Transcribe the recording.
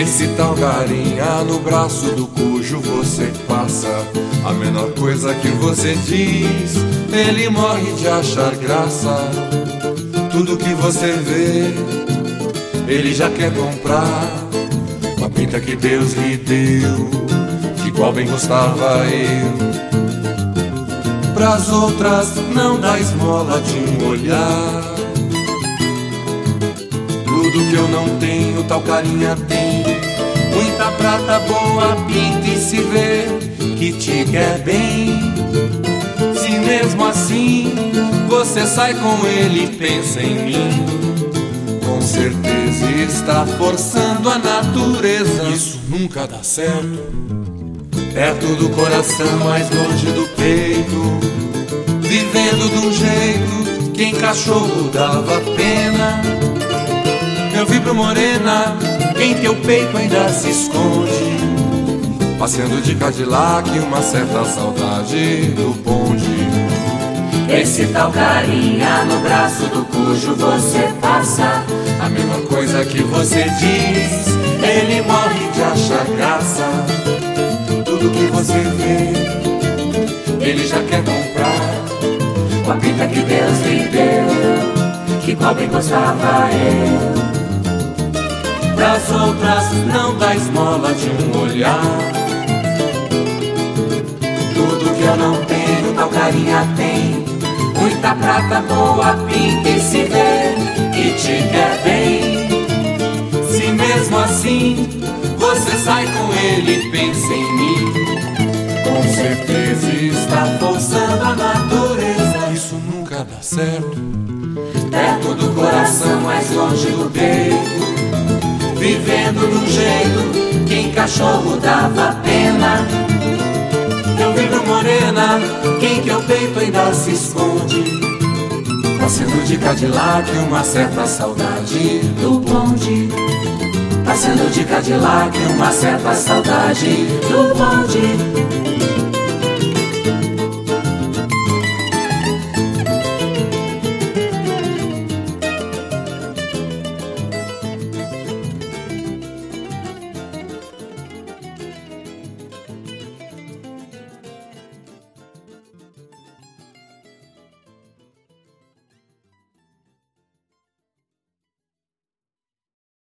Esse tal carinha no braço do cujo você passa, a menor coisa que você diz, ele morre de achar graça. Tudo que você vê, ele já quer comprar. Com a pinta que Deus lhe deu, de qual bem gostava eu. Pras outras não dá esmola de um olhar. Tudo que eu não tenho, tal carinha tem. Muita prata, boa pinta e se vê que te quer bem. Se mesmo assim você sai com ele e pensa em mim, com certeza está forçando a natureza. Isso nunca dá certo. Perto do coração, mais longe do peito, vivendo de um jeito que em cachorro dava pena. Eu vibro morena, em teu peito ainda se esconde, passeando de Cadillac, uma certa saudade do bonde. Esse tal carinha no braço do cujo você passa, a mesma coisa que você diz, ele morre de achar graça. Tudo que você vê, ele já quer comprar. com a pinta que Deus lhe deu, que qual bem gostava eu. Pras outras não dá esmola de um olhar. Tudo que eu não tenho, tal carinha tem. Muita prata, boa pinta e se vê que te quer bem. Se mesmo assim você sai com ele e pensa em mim, com certeza está forçando a natureza. Isso nunca dá certo. Perto do coração, mais longe do peito, vivendo de um jeito que em cachorro dava pena. Eu vibro morena, quem que eu peito ainda se esconde, passeando de Cadillac, uma certa saudade do bonde. Passeando de Cadillac, uma certa saudade do bonde.